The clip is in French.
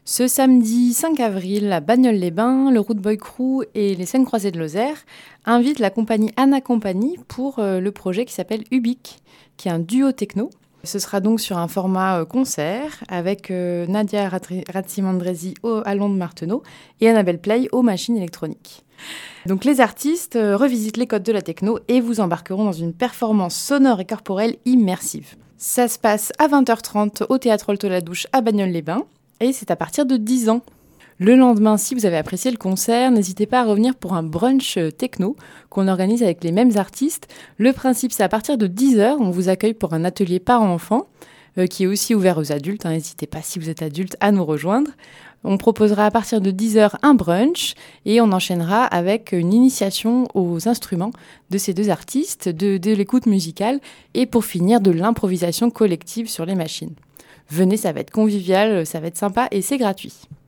Ce samedi 5 avril, à Bagnoles-les-Bains, le Root Boy Crew et les Scènes Croisées de Lozère invitent la compagnie Anna Company pour le projet qui s'appelle Ubik, qui est un duo techno. Ce sera donc sur un format concert avec Nadia Ratzimandresi à l'onde Marteneau et Annabelle Play aux machines électroniques. Donc les artistes revisitent les codes de la techno et vous embarqueront dans une performance sonore et corporelle immersive. Ça se passe à 20h30 au Théâtre Olto-la-Douche à Bagnoles-les-Bains et c'est à partir de 10 ans. Le lendemain, si vous avez apprécié le concert, n'hésitez pas à revenir pour un brunch techno qu'on organise avec les mêmes artistes. Le principe, c'est à partir de 10h, on vous accueille pour un atelier parents-enfants qui est aussi ouvert aux adultes. N'hésitez pas, si vous êtes adulte, à nous rejoindre. On proposera à partir de 10h un brunch et on enchaînera avec une initiation aux instruments de ces deux artistes, de l'écoute musicale et pour finir de l'improvisation collective sur les machines. Venez, ça va être convivial, ça va être sympa et c'est gratuit.